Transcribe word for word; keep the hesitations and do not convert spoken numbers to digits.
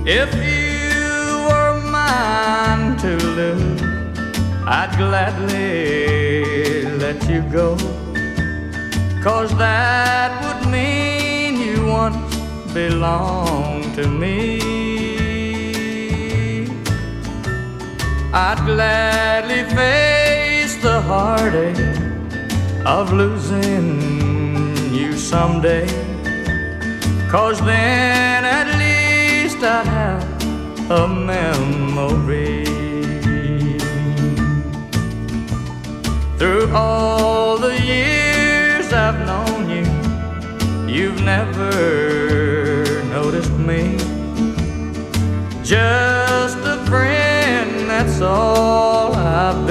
If you were mine to lose, I'd gladly let you go, 'cause that would mean you once belonged to me. I'd gladly face the heartache of losing you someday, 'cause then at least I'd have a memory. Through all the years I've known you, you've never noticed me. Just a friend, that's all